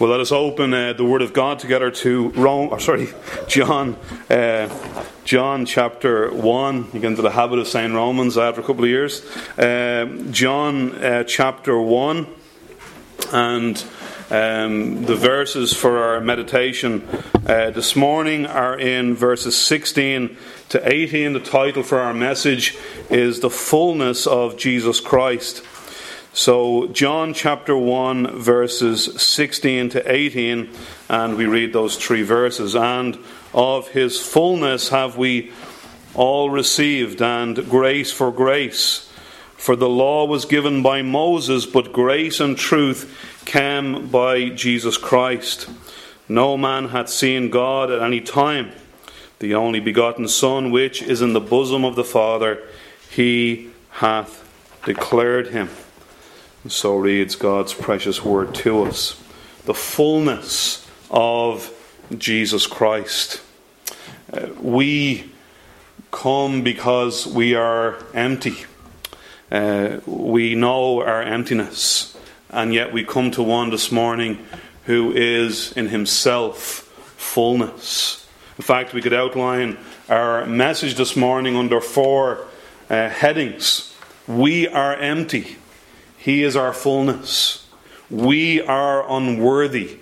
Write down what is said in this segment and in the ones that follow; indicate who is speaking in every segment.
Speaker 1: Well, let us open the Word of God together to John chapter 1. You get into the habit of saying Romans after a couple of years. John chapter 1, and the verses for our meditation this morning are in verses 16 to 18. The title for our message is The Fullness of Jesus Christ. So John chapter 1 verses 16 to 18, and we read those three verses. And of his fullness have we all received, and grace for grace. For the law was given by Moses, but grace and truth came by Jesus Christ. No man hath seen God at any time. The only begotten Son, which is in the bosom of the Father, he hath declared him. And so reads God's precious word to us. The fullness of Jesus Christ. We come because we are empty. We know our emptiness. And yet we come to one this morning who is in himself fullness. In fact, we could outline our message this morning under four headings. We are empty. He is our fullness. We are unworthy.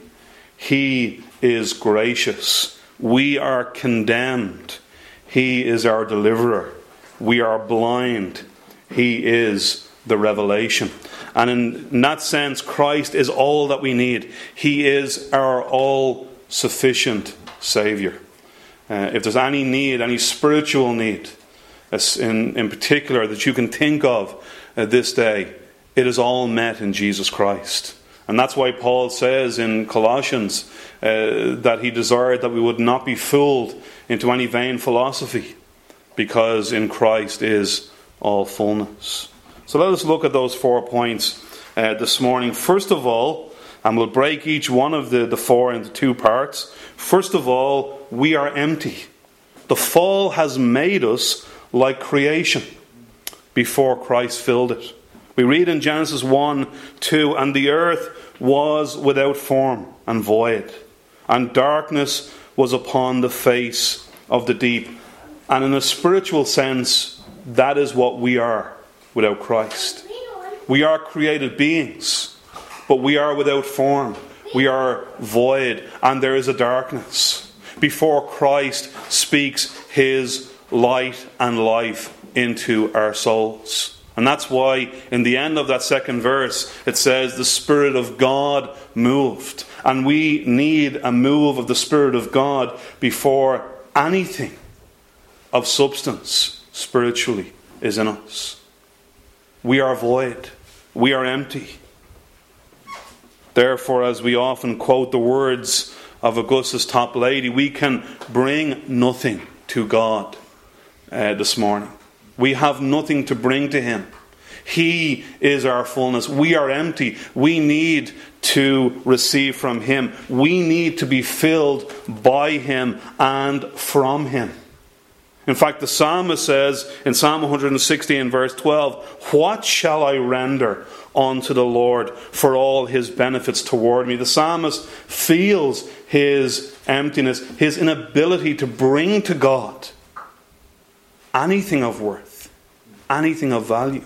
Speaker 1: He is gracious. We are condemned. He is our deliverer. We are blind. He is the revelation. And in that sense, Christ is all that we need. He is our all-sufficient Saviour. If there's any need, any spiritual need, in particular, that you can think of this day, it is all met in Jesus Christ. And that's why Paul says in Colossians that he desired that we would not be fooled into any vain philosophy, because in Christ is all fullness. So let us look at those 4 points this morning. First of all, and we'll break each one of the four into two parts. First of all, we are empty. The fall has made us like creation before Christ filled it. We read in Genesis 1:2, and the earth was without form and void, and darkness was upon the face of the deep. And in a spiritual sense, that is what we are without Christ. We are created beings, but we are without form. We are void, and there is a darkness before Christ speaks his light and life into our souls. And that's why in the end of that second verse it says the Spirit of God moved. And we need a move of the Spirit of God before anything of substance spiritually is in us. We are void. We are empty. Therefore, as we often quote the words of Augustus Toplady, we can bring nothing to God this morning. We have nothing to bring to him. He is our fullness. We are empty. We need to receive from him. We need to be filled by him and from him. In fact, the psalmist says in Psalm 160 and verse 12, "What shall I render unto the Lord for all his benefits toward me?" The psalmist feels his emptiness, his inability to bring to God anything of worth, anything of value.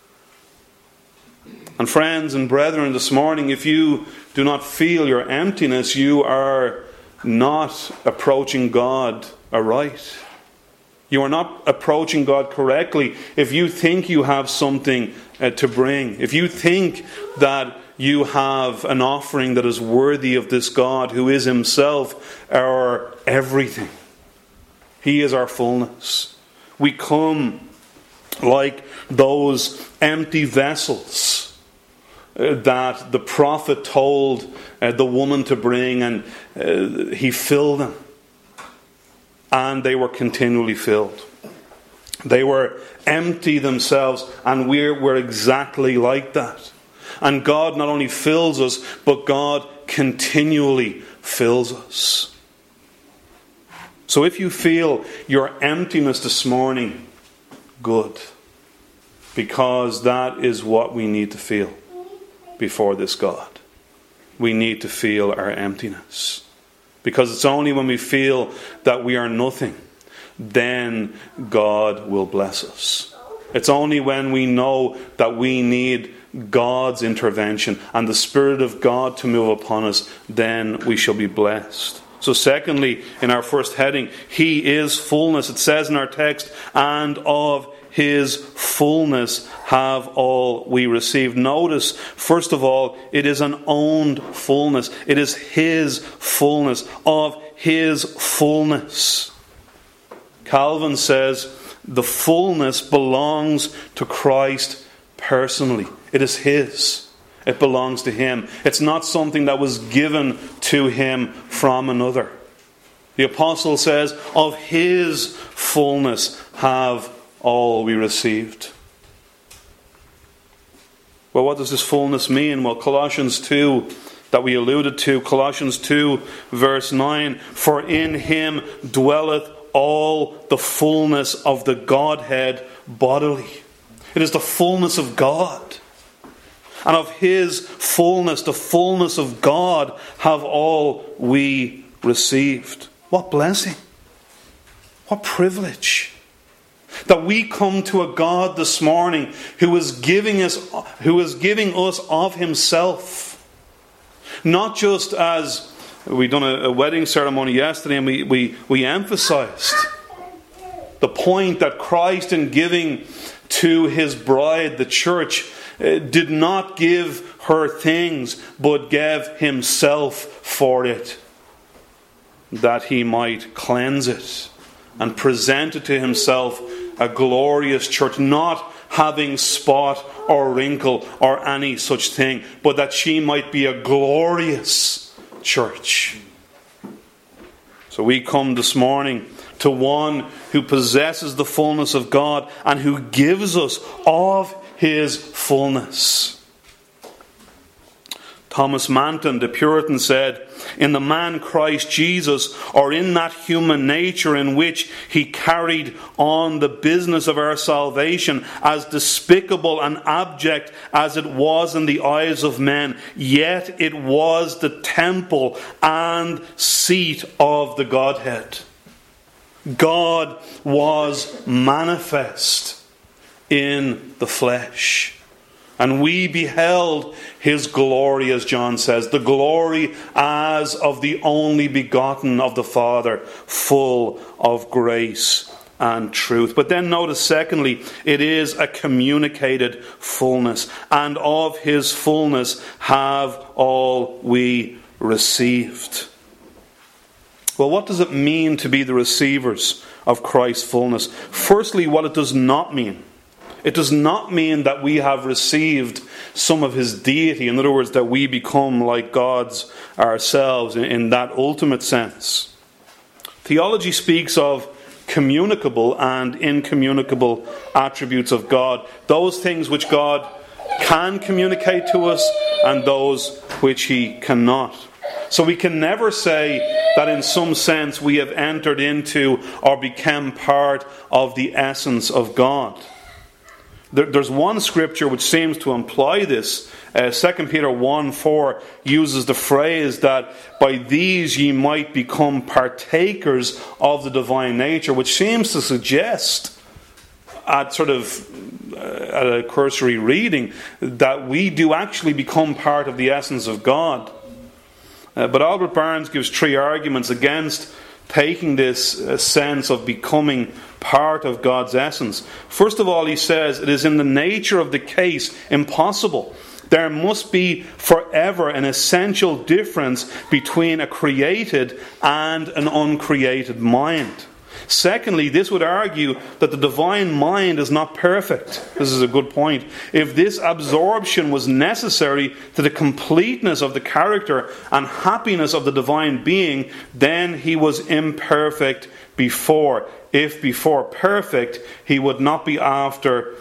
Speaker 1: And friends and brethren, this morning, if you do not feel your emptiness, you are not approaching God aright. You are not approaching God correctly if you think you have something to bring. If you think that you have an offering that is worthy of this God who is himself our everything. He is our fullness. We come like those empty vessels that the prophet told the woman to bring, and he filled them. And they were continually filled. They were empty themselves, and we're exactly like that. And God not only fills us, but God continually fills us. So if you feel your emptiness this morning, good. Because that is what we need to feel before this God. we need to feel our emptiness. Because it's only when we feel that we are nothing, then God will bless us. It's only when we know that we need God's intervention and the Spirit of God to move upon us, then we shall be blessed. So secondly, in our first heading, He is fullness. It says in our text, and of His fullness have all we received. Notice, first of all, it is an owned fullness. It is His fullness, of His fullness. Calvin says the fullness belongs to Christ personally. It is His. It belongs to Him. It's not something that was given to Him from another. The apostle says, of His fullness have all we received. Well, what does this fullness mean? Well, Colossians 2, that we alluded to, Colossians 2, verse 9, for in Him dwelleth all the fullness of the Godhead bodily. It is the fullness of God. And of His fullness, the fullness of God, have all we received. What blessing. What privilege. That we come to a God this morning who is giving us of Himself. Not just as we done a wedding ceremony yesterday, and we emphasized the point that Christ, in giving to His bride, the church, did not give her things, but gave Himself for it, that He might cleanse it and present it to Himself a glorious church, not having spot or wrinkle or any such thing, but that she might be a glorious church. So we come this morning to one who possesses the fullness of God and who gives us of His fullness. Thomas Manton, the Puritan, said, in the man Christ Jesus, or in that human nature in which He carried on the business of our salvation, as despicable and abject as it was in the eyes of men, yet it was the temple and seat of the Godhead. God was manifest in the flesh. And we beheld His glory, as John says, the glory as of the only begotten of the Father, full of grace and truth. But then notice, secondly, it is a communicated fullness. And of His fullness have all we received. Well, what does it mean to be the receivers of Christ's fullness? Firstly, what it does not mean. It does not mean that we have received some of His deity. In other words, that we become like gods ourselves in that ultimate sense. Theology speaks of communicable and incommunicable attributes of God. Those things which God can communicate to us and those which He cannot. So we can never say that in some sense we have entered into or become part of the essence of God. There's one scripture which seems to imply this. 2 Peter 1:4 uses the phrase that by these ye might become partakers of the divine nature, which seems to suggest at a cursory reading that we do actually become part of the essence of God. But Albert Barnes gives three arguments against taking this sense of becoming part of God's essence. First of all, he says, it is in the nature of the case impossible. There must be forever an essential difference between a created and an uncreated mind. Secondly, this would argue that the divine mind is not perfect. This is a good point. If this absorption was necessary to the completeness of the character and happiness of the divine being, then He was imperfect before. If before perfect, He would not be after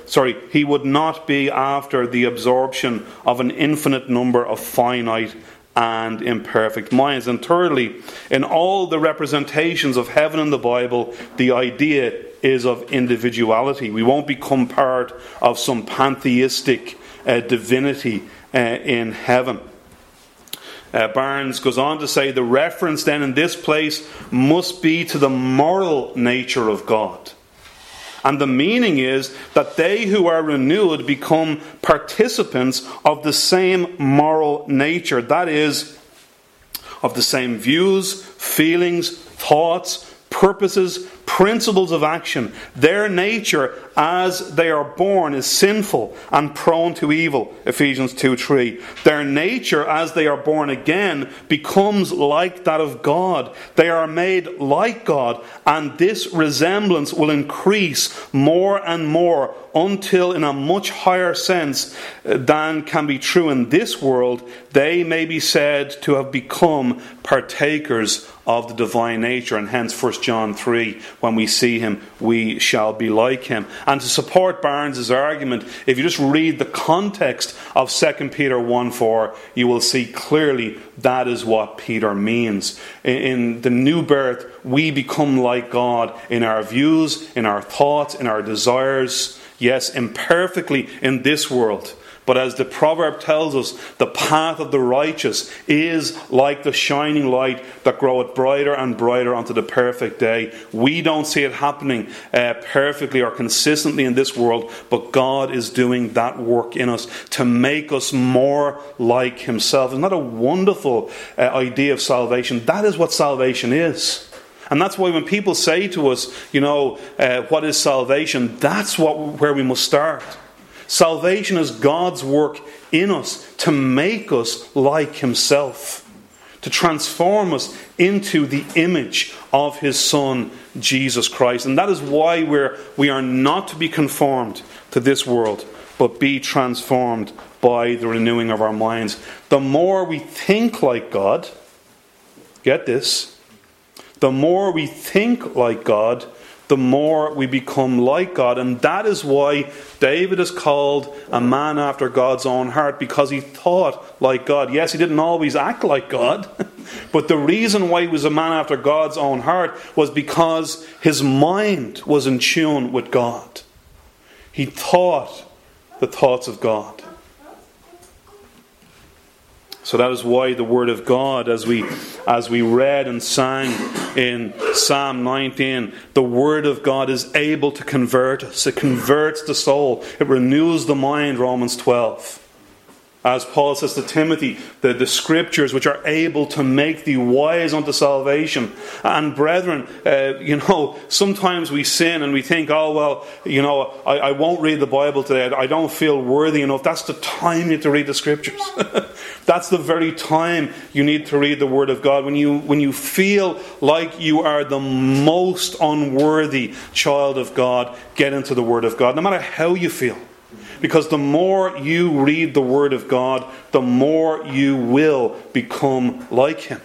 Speaker 1: the absorption of an infinite number of finite and imperfect minds. And thirdly, in all the representations of heaven in the Bible, the idea is of individuality. We won't become part of some pantheistic divinity in heaven. Barnes goes on to say the reference then in this place must be to the moral nature of God. And the meaning is that they who are renewed become participants of the same moral nature. That is, of the same views, feelings, thoughts, purposes, principles of action. Their nature as they are born is sinful and prone to evil, Ephesians 2:3. Their nature as they are born again becomes like that of God. They are made like God, and this resemblance will increase more and more until in a much higher sense than can be true in this world, they may be said to have become partakers of the divine nature. And hence 1 John 3, when we see him, we shall be like him. And to support Barnes' argument, if you just read the context of 2 Peter 1:4, you will see clearly that is what Peter means. In the new birth, we become like God in our views, in our thoughts, in our desires. Yes, imperfectly in this world. But as the proverb tells us, the path of the righteous is like the shining light that groweth brighter and brighter unto the perfect day. We don't see it happening perfectly or consistently in this world, but God is doing that work in us to make us more like himself. Isn't that a wonderful idea of salvation? That is what salvation is. And that's why when people say to us, what is salvation? That's where we must start. Salvation is God's work in us to make us like himself, to transform us into the image of his Son, Jesus Christ. And that is why we are not to be conformed to this world, but be transformed by the renewing of our minds. The more we think like God, get this, the more we think like God, the more we become like God. And that is why David is called a man after God's own heart, because he thought like God. Yes, he didn't always act like God, but the reason why he was a man after God's own heart was because his mind was in tune with God. He thought the thoughts of God. So that is why the Word of God, as we read and sang in Psalm 19, the Word of God is able to convert us. It converts the soul. It renews the mind, Romans 12. As Paul says to Timothy, the Scriptures which are able to make thee wise unto salvation. And brethren, sometimes we sin and we think, I won't read the Bible today. I don't feel worthy enough. That's the time you need to read the Scriptures. That's the very time you need to read the Word of God. When you feel like you are the most unworthy child of God, get into the Word of God, no matter how you feel. Because the more you read the Word of God, the more you will become like him.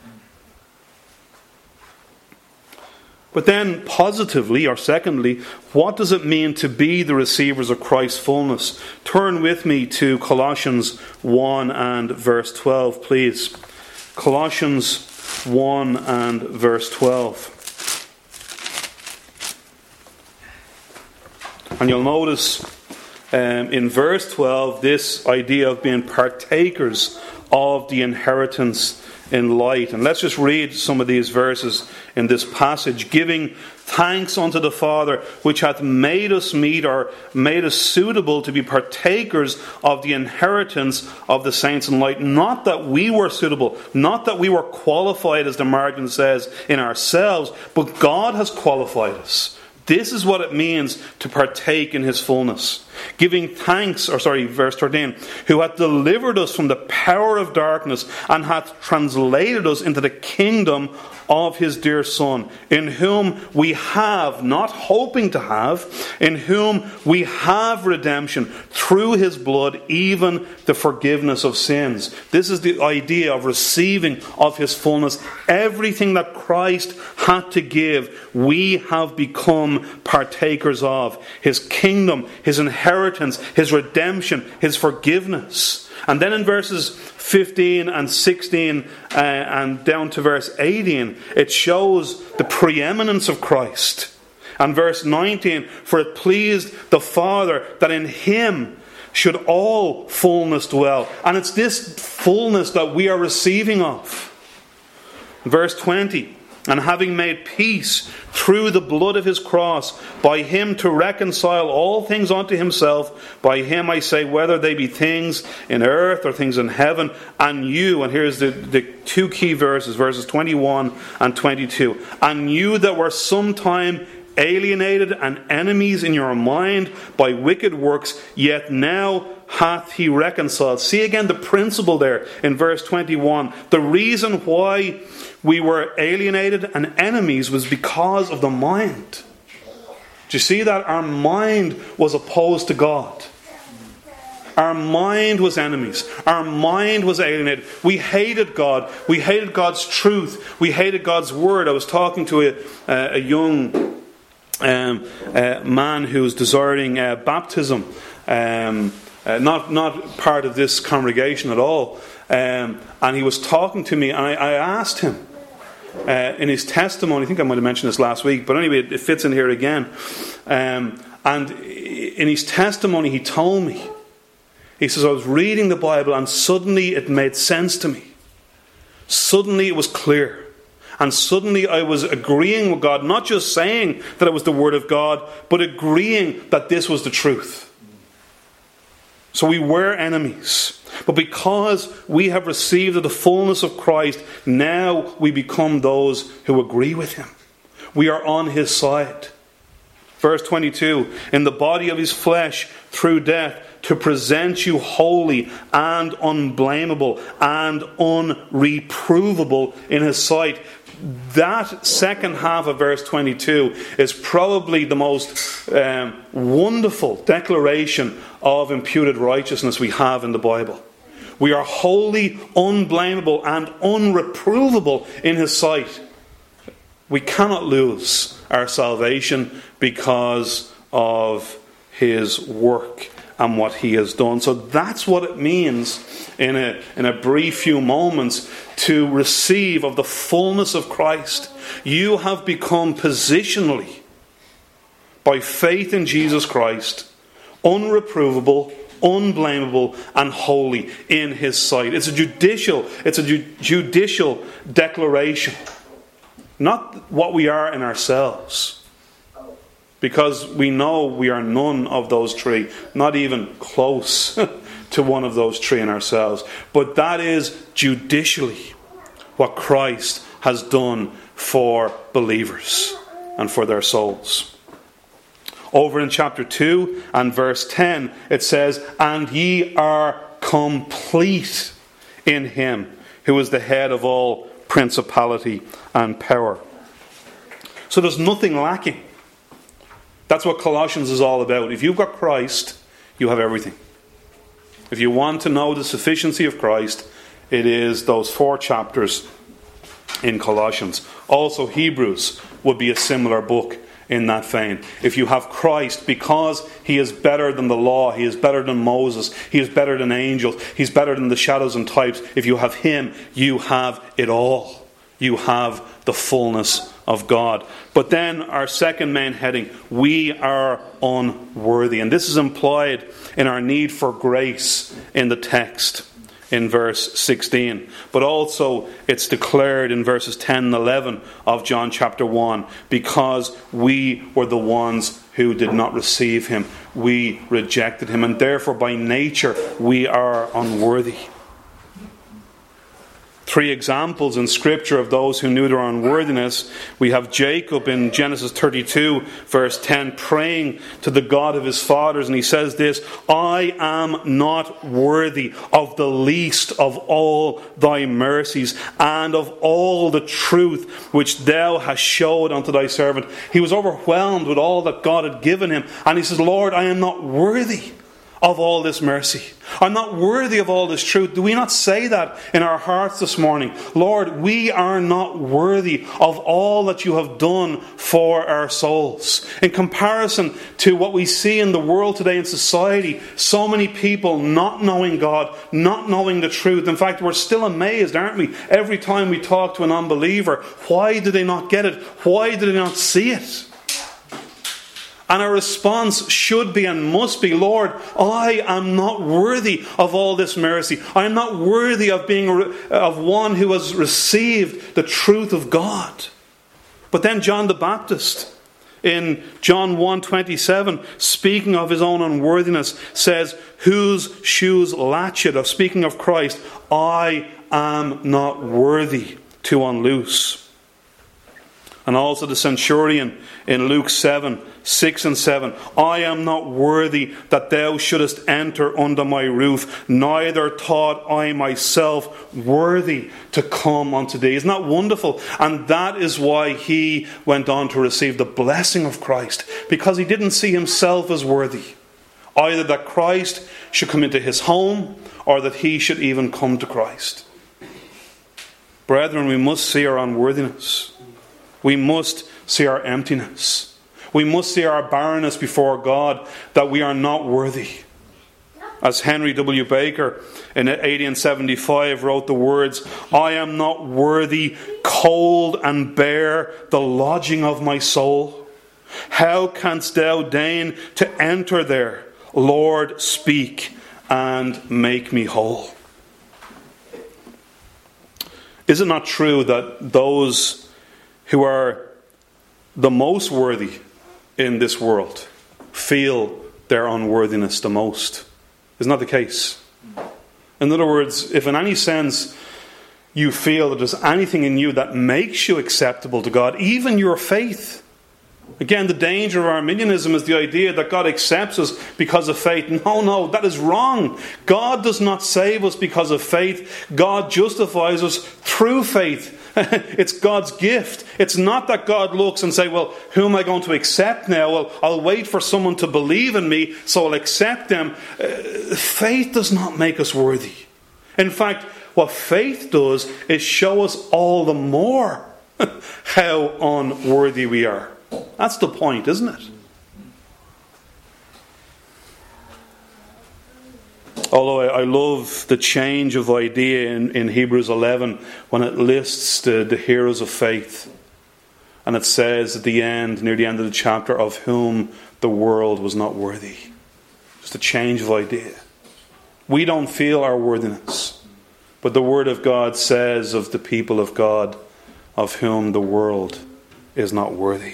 Speaker 1: But then positively, or secondly, what does it mean to be the receivers of Christ's fullness? Turn with me to Colossians 1 and verse 12, please. Colossians 1 and verse 12. And you'll notice in verse 12 this idea of being partakers of the inheritance in light. And let's just read some of these verses in this passage. Giving thanks unto the Father, which hath made us meet, or made us suitable to be partakers of the inheritance of the saints in light. Not that we were suitable, not that we were qualified, as the margin says, in ourselves, but God has qualified us. This is what it means to partake in his fullness. Giving thanks, verse 13, who hath delivered us from the power of darkness and hath translated us into the kingdom of his dear Son, in whom we have, not hoping to have, in whom we have redemption through his blood, even the forgiveness of sins. This is the idea of receiving of his fullness. Everything that Christ had to give, we have become partakers of. His kingdom, his inheritance, his redemption, his forgiveness. And then in verses 15 and 16 and down to verse 18, it shows the preeminence of Christ. And verse 19, for it pleased the Father that in him should all fullness dwell. And it's this fullness that we are receiving of. Verse 20, and having made peace through the blood of his cross, by him to reconcile all things unto himself, by him I say, whether they be things in earth or things in heaven, and you, and here's the two key verses, verses 21 and 22, and you that were sometime alienated and enemies in your mind by wicked works, yet now hath he reconciled. See again the principle there in verse 21. The reason why we were alienated and enemies was because of the mind. Do you see that? Our mind was opposed to God. Our mind was enemies. Our mind was alienated. We hated God. We hated God's truth. We hated God's word. I was talking to a young man who's desiring baptism, not part of this congregation at all, and he was talking to me, and I asked him in his testimony, I think I might have mentioned this last week, but anyway it fits in here again, and in his testimony he told me, he says, I was reading the Bible and suddenly it made sense to me. Suddenly it was clear. And suddenly I was agreeing with God, not just saying that it was the Word of God, but agreeing that this was the truth. So we were enemies. But because we have received the fullness of Christ, now we become those who agree with him. We are on his side. Verse 22, in the body of his flesh through death, to present you holy and unblameable and unreprovable in his sight. That second half of verse 22 is probably the most wonderful declaration of imputed righteousness we have in the Bible. We are holy, unblameable, and unreprovable in his sight. We cannot lose our salvation because of his work and what he has done. So that's what it means in a brief few moments to receive of the fullness of Christ. You have become positionally, by faith in Jesus Christ, unreprovable, unblameable, and holy in his sight. It's a judicial declaration. Not what we are in ourselves. Because we know we are none of those three, not even close to one of those three in ourselves. But that is judicially what Christ has done for believers and for their souls. Over in chapter 2 and verse 10, it says, and ye are complete in him, who is the head of all principality and power. So there's nothing lacking. That's what Colossians is all about. If you've got Christ, you have everything. If you want to know the sufficiency of Christ, it is those 4 chapters in Colossians. Also, Hebrews would be a similar book in that vein. If you have Christ, because he is better than the law, he is better than Moses, he is better than angels, he's better than the shadows and types. If you have him, you have it all. You have the fullness of God. But then our second main heading, we are unworthy. And this is implied in our need for grace in the text in verse 16. But also it's declared in verses 10 and 11 of John chapter 1. Because we were the ones who did not receive him. We rejected him. And therefore by nature we are unworthy. 3 examples in Scripture of those who knew their unworthiness. We have Jacob in Genesis 32 verse 10 praying to the God of his fathers, and he says this, I am not worthy of the least of all thy mercies and of all the truth which thou hast showed unto thy servant. He was overwhelmed with all that God had given him, and he says, Lord, I am not worthy of all this mercy. I'm not worthy of all this truth. Do we not say that in our hearts this morning? Lord, we are not worthy of all that you have done for our souls. In comparison to what we see in the world today in society, so many people not knowing God, not knowing the truth. In fact, we're still amazed, aren't we? Every time we talk to an unbeliever, why do they not get it? Why do they not see it? And our response should be and must be, Lord, I am not worthy of all this mercy. I am not worthy of being of one who has received the truth of God. But then John the Baptist, in John 1:27, speaking of his own unworthiness, says, whose shoes latch it, of speaking of Christ, I am not worthy to unloose. And also the centurion in Luke 7:6 and 7, I am not worthy that thou shouldest enter under my roof, neither thought I myself worthy to come unto thee. Isn't that wonderful? And that is why he went on to receive the blessing of Christ, because he didn't see himself as worthy, either that Christ should come into his home or that he should even come to Christ. Brethren, we must see our unworthiness. We must see our emptiness. We must see our barrenness before God, that we are not worthy. As Henry W. Baker in 1875 wrote the words, I am not worthy, cold and bare, the lodging of my soul. How canst thou deign to enter there? Lord, speak and make me whole. Is it not true that those who are the most worthy in this world feel their unworthiness the most? Isn't that the case? In other words, if in any sense you feel that there's anything in you that makes you acceptable to God, even your faith. Again, the danger of Arminianism is the idea that God accepts us because of faith. No, that is wrong. God does not save us because of faith. God justifies us through faith. It's God's gift. It's not that God looks and says, well, who am I going to accept now? Well, I'll wait for someone to believe in me, so I'll accept them. Faith does not make us worthy. In fact, what faith does is show us all the more how unworthy we are. That's the point, isn't it? Although I love the change of idea in Hebrews 11 when it lists the heroes of faith. And it says at the end, near the end of the chapter, of whom the world was not worthy. Just a change of idea. We don't feel our worthiness. But the Word of God says of the people of God, of whom the world is not worthy.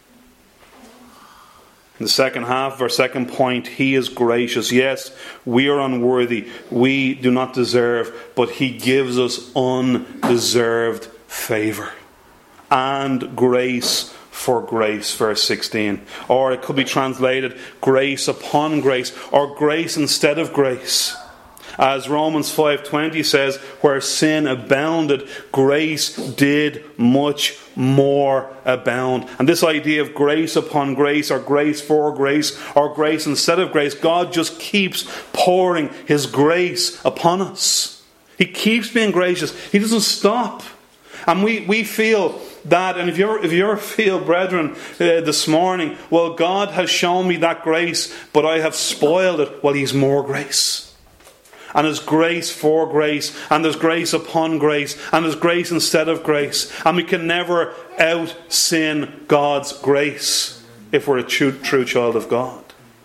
Speaker 1: In the second half of our second point, He is gracious. Yes, we are unworthy. We do not deserve, but He gives us undeserved favour. And grace for grace, verse 16. Or it could be translated grace upon grace, or grace instead of grace. As Romans 5:20 says, where sin abounded, grace did much more abound. And this idea of grace upon grace, or grace for grace, or grace instead of grace, God just keeps pouring His grace upon us. He keeps being gracious. He doesn't stop. And we feel that, and if you ever feel, brethren, this morning, well, God has shown me that grace, but I have spoiled it. Well, He's more grace. And there's grace for grace, and there's grace upon grace, and there's grace instead of grace. And we can never out-sin God's grace if we're a true child of God.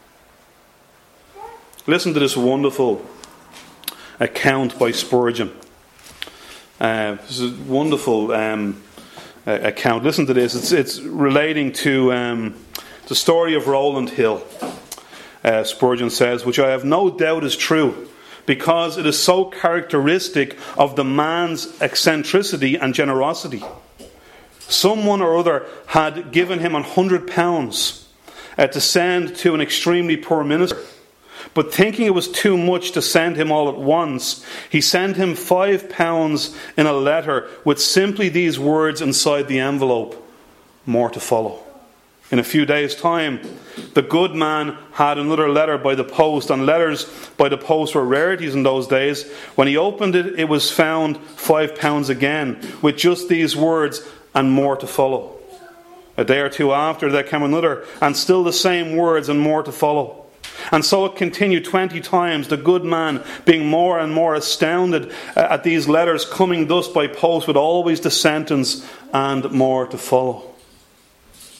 Speaker 1: Listen to this wonderful account by Spurgeon. This is a wonderful account. Listen to this. It's relating to the story of Rowland Hill. Spurgeon says, which I have no doubt is true, because it is so characteristic of the man's eccentricity and generosity. Someone or other had given him £100 to send to an extremely poor minister. But thinking it was too much to send him all at once, he sent him £5 in a letter with simply these words inside the envelope: more to follow. In a few days' time, the good man had another letter by the post, and letters by the post were rarities in those days. When he opened it, it was found £5 again, with just these words: and more to follow. A day or two after, there came another, and still the same words: and more to follow. And so it continued 20 times, the good man being more and more astounded at these letters coming thus by post, with always the sentence: and more to follow.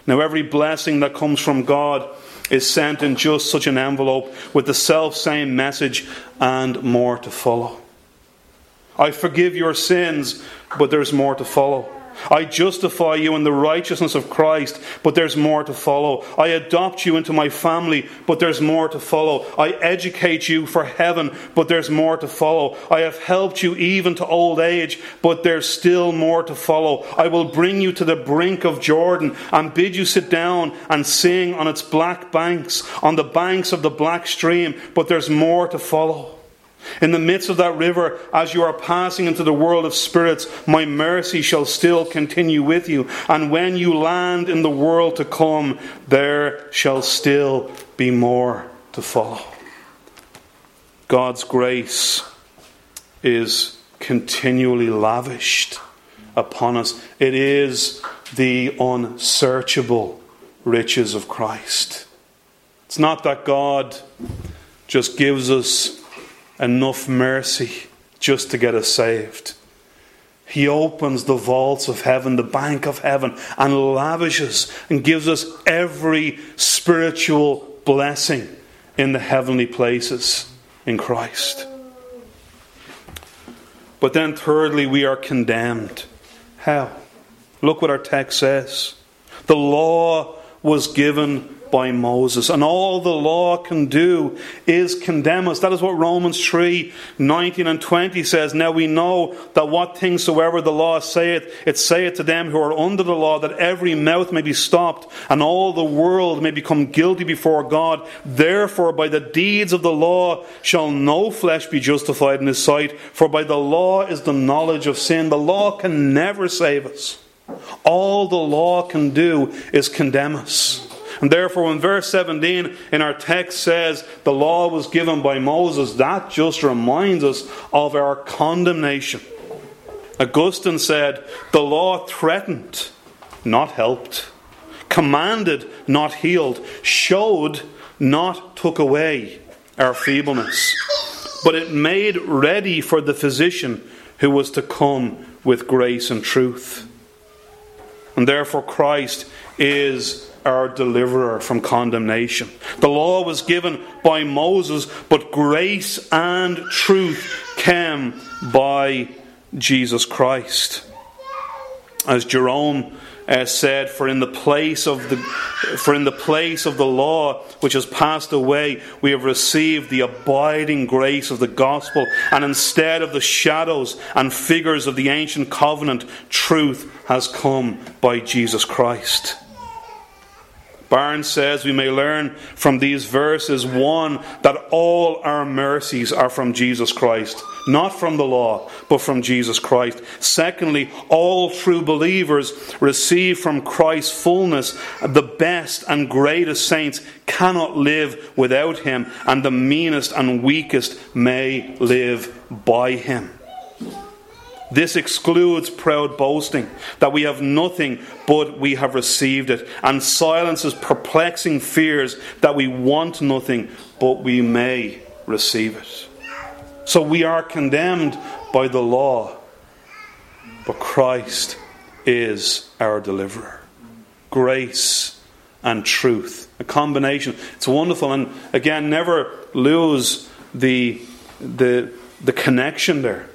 Speaker 1: Now every blessing that comes from God is sent in just such an envelope with the self-same message and more to follow. I forgive your sins, but there's more to follow. I justify you in the righteousness of Christ, but there's more to follow. I adopt you into my family, but there's more to follow. I educate you for heaven, but there's more to follow. I have helped you even to old age, but there's still more to follow. I will bring you to the brink of Jordan and bid you sit down and sing on its black banks, on the banks of the black stream, but there's more to follow. In the midst of that river, as you are passing into the world of spirits, my mercy shall still continue with you. And when you land in the world to come, there shall still be more to follow. God's grace is continually lavished upon us. It is the unsearchable riches of Christ. It's not that God just gives us enough mercy just to get us saved. He opens the vaults of heaven, the bank of heaven, and lavishes and gives us every spiritual blessing in the heavenly places in Christ. But then thirdly, we are condemned. How? Look what our text says. The law was given by Moses, and all the law can do is condemn us. That is what Romans 3:19 and 20 says. Now we know that what things soever the law saith, it saith to them who are under the law, that every mouth may be stopped, and all the world may become guilty before God. Therefore by the deeds of the law shall no flesh be justified in his sight, for by the law is the knowledge of sin. The law can never save us. All the law can do is condemn us. And therefore when verse 17 in our text says the law was given by Moses, that just reminds us of our condemnation. Augustine said, the law threatened, not helped, commanded, not healed, showed, not took away our feebleness, but it made ready for the physician who was to come with grace and truth. And therefore Christ is our deliverer from condemnation. The law was given by Moses, but grace and truth came by Jesus Christ. As Jerome said, for in the place of the law which has passed away, we have received the abiding grace of the gospel, and instead of the shadows and figures of the ancient covenant, truth has come by Jesus Christ. Barnes says we may learn from these verses, one, that all our mercies are from Jesus Christ, not from the law, but from Jesus Christ. Secondly, all true believers receive from Christ's fullness. The best and greatest saints cannot live without him, and the meanest and weakest may live by him. This excludes proud boasting, that we have nothing but we have received it, and silences perplexing fears that we want nothing but we may receive it. So we are condemned by the law, but Christ is our deliverer. Grace and truth, a combination. It's wonderful, and again, never lose the connection there.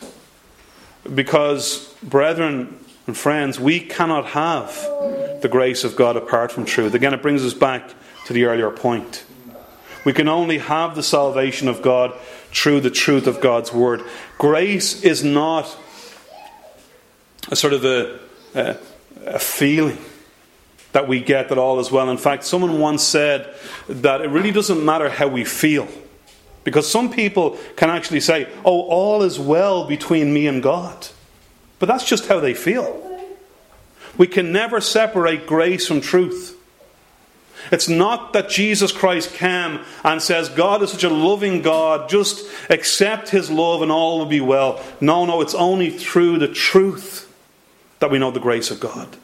Speaker 1: Because, brethren and friends, we cannot have the grace of God apart from truth. Again, it brings us back to the earlier point. We can only have the salvation of God through the truth of God's word. Grace is not a sort of a feeling that we get that all is well. In fact, someone once said that it really doesn't matter how we feel. Because some people can actually say, oh, all is well between me and God. But that's just how they feel. We can never separate grace from truth. It's not that Jesus Christ came and says, God is such a loving God, just accept his love and all will be well. No, it's only through the truth that we know the grace of God.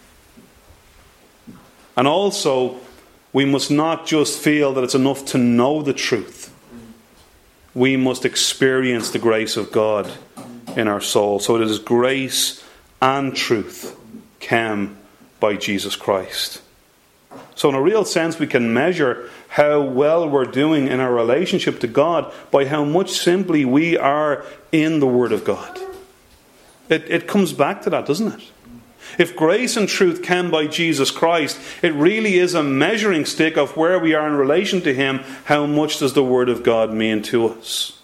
Speaker 1: And also, we must not just feel that it's enough to know the truth. We must experience the grace of God in our soul. So it is grace and truth came by Jesus Christ. So in a real sense, we can measure how well we're doing in our relationship to God by how much simply we are in the Word of God. It comes back to that, doesn't it? If grace and truth came by Jesus Christ, it really is a measuring stick of where we are in relation to Him. How much does the Word of God mean to us?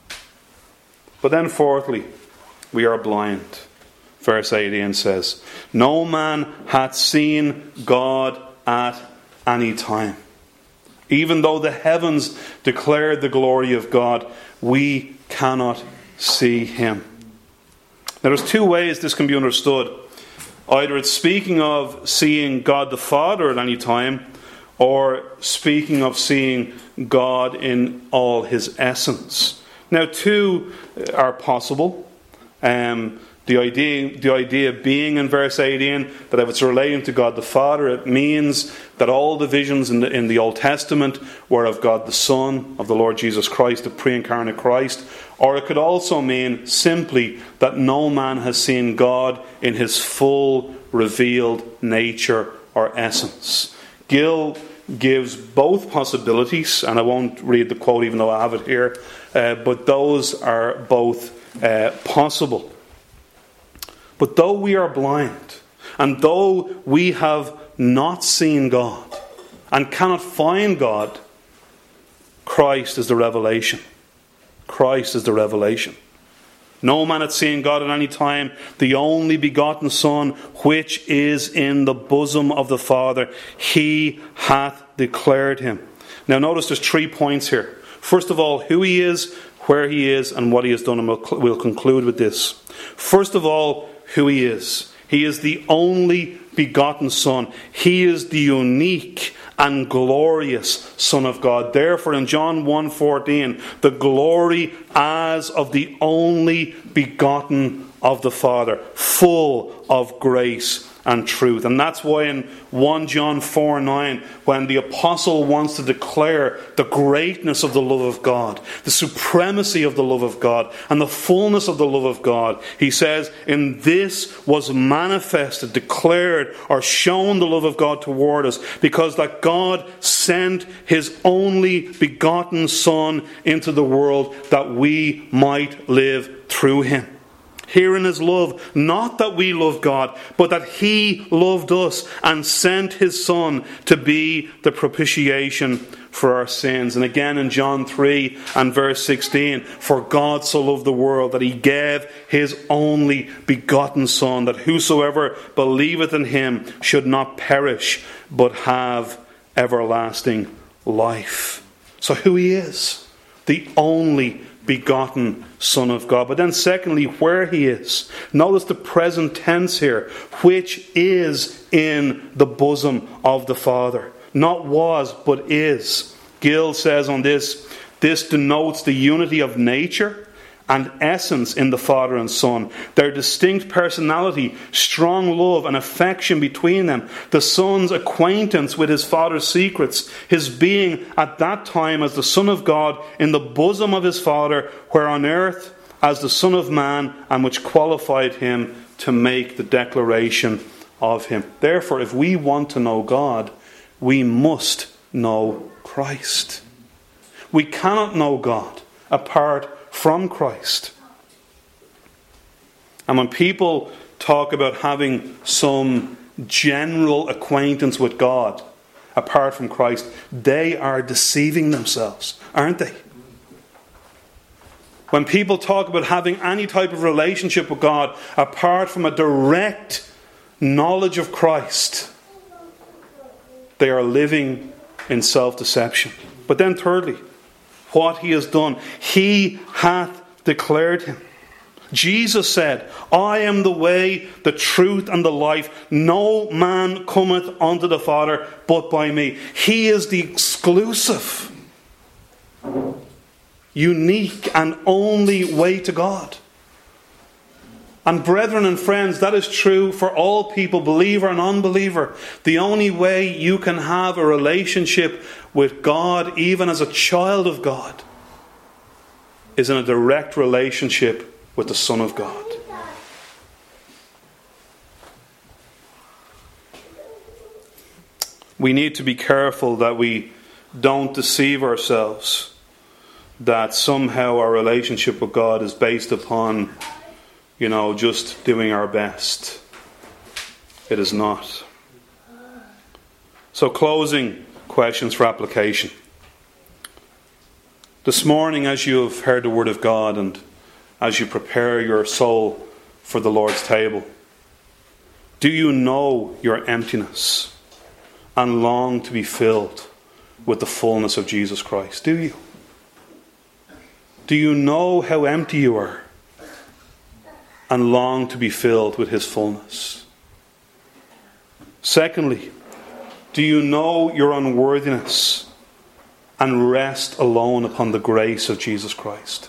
Speaker 1: But then fourthly, we are blind. Verse 18 says, "No man hath seen God at any time." Even though the heavens declared the glory of God, we cannot see Him. Now there's two ways this can be understood. Either it's speaking of seeing God the Father at any time, or speaking of seeing God in all His essence. Now two are possible. The idea being in verse 18 that if it's relating to God the Father, it means that all the visions in the Old Testament were of God the Son, of the Lord Jesus Christ, the pre-incarnate Christ. Or it could also mean simply that no man has seen God in His full revealed nature or essence. Gill gives both possibilities, and I won't read the quote even though I have it here, but those are both possible. But though we are blind, and though we have not seen God, and cannot find God, Christ is the revelation. Christ is the revelation. No man hath seen God at any time, the only begotten Son, which is in the bosom of the Father, He hath declared Him. Now notice there's 3 points here. First of all, who He is, where He is, and what He has done, and we'll conclude with this. First of all, who He is. He is the only begotten Son. He is the unique and glorious Son of God. Therefore in John 1:14, the glory as of the only begotten of the Father, full of grace and truth. And that's why in 1 John 4:9, when the apostle wants to declare the greatness of the love of God, the supremacy of the love of God, and the fullness of the love of God, he says, "In this was manifested, declared, or shown the love of God toward us, because that God sent His only begotten Son into the world that we might live through Him." Herein is love, not that we love God, but that He loved us and sent His Son to be the propitiation for our sins. And again in John 3 and verse 16, "For God so loved the world that He gave His only begotten Son, that whosoever believeth in Him should not perish, but have everlasting life." So who He is, the only begotten Son of God. But then secondly, where He is. Notice the present tense here, which is in the bosom of the Father. Not was, but is. Gill says on this denotes the unity of nature and essence in the Father and Son. Their distinct personality, strong love and affection between them, the Son's acquaintance with His Father's secrets, His being at that time as the Son of God in the bosom of His Father, where on earth as the Son of Man, and which qualified Him to make the declaration of Him. Therefore, if we want to know God, we must know Christ. We cannot know God apart from Christ. And when people talk about having some general acquaintance with God apart from Christ, they are deceiving themselves, aren't they? When people talk about having any type of relationship with God apart from a direct knowledge of Christ, they are living in self-deception. But then thirdly, what He has done. He hath declared Him. Jesus said, "I am the way, the truth, and the life. No man cometh unto the Father but by me." He is the exclusive, unique, and only way to God. And brethren and friends, that is true for all people, believer and unbeliever. The only way you can have a relationship with God, even as a child of God, is in a direct relationship with the Son of God. We need to be careful that we don't deceive ourselves that somehow our relationship with God is based upon, just doing our best. It is not. So, closing questions for application. This morning, as you have heard the Word of God and as you prepare your soul for the Lord's table, do you know your emptiness and long to be filled with the fullness of Jesus Christ? Do you? Do you know how empty you are and long to be filled with His fullness? Secondly, do you know your unworthiness and rest alone upon the grace of Jesus Christ?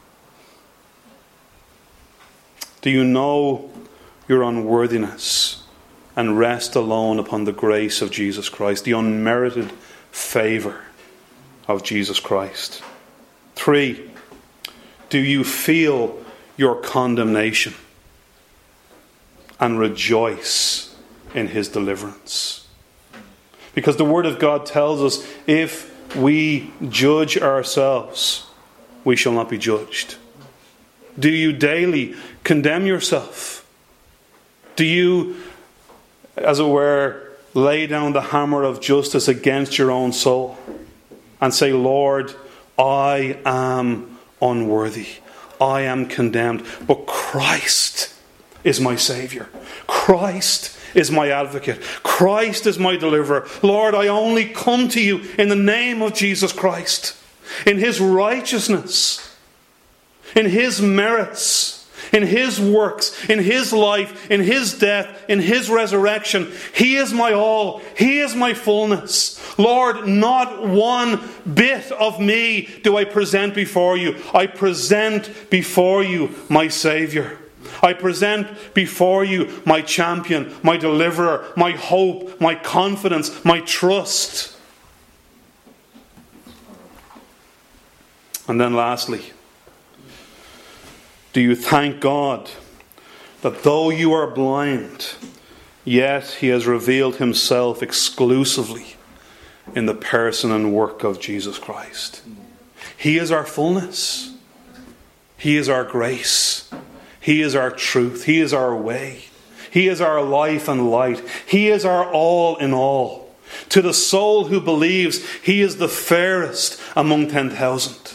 Speaker 1: Do you know your unworthiness and rest alone upon the grace of Jesus Christ, the unmerited favour of Jesus Christ? 3, do you feel your condemnation and rejoice in His deliverance? Because the Word of God tells us, if we judge ourselves, we shall not be judged. Do you daily condemn yourself? Do you, as it were, lay down the hammer of justice against your own soul and say, Lord, I am unworthy. I am condemned. But Christ is my Saviour. Christ is my advocate. Christ is my deliverer. Lord, I only come to you in the name of Jesus Christ, in His righteousness, in His merits, in His works, in His life, in His death, in His resurrection. He is my all. He is my fullness. Lord, not one bit of me do I present before you. I present before you my Saviour. I present before you my champion, my deliverer, my hope, my confidence, my trust. And then lastly, do you thank God that though you are blind, yet He has revealed Himself exclusively in the person and work of Jesus Christ? He is our fullness. He is our grace. He is our truth. He is our way. He is our life and light. He is our all in all. To the soul who believes, He is the fairest among 10,000.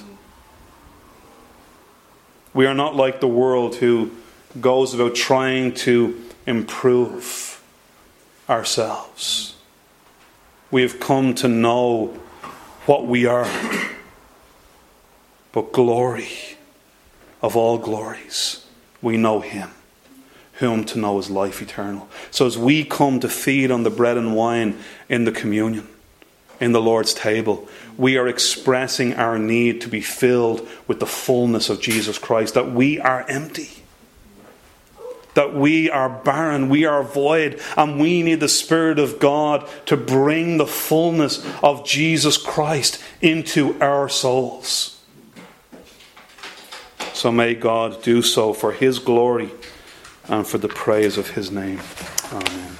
Speaker 1: We are not like the world who goes about trying to improve ourselves. We have come to know what we are. But glory of all glories, we know Him, whom to know is life eternal. So as we come to feed on the bread and wine in the communion, in the Lord's table, we are expressing our need to be filled with the fullness of Jesus Christ, that we are empty, that we are barren, we are void, and we need the Spirit of God to bring the fullness of Jesus Christ into our souls. So may God do so for His glory and for the praise of His name. Amen.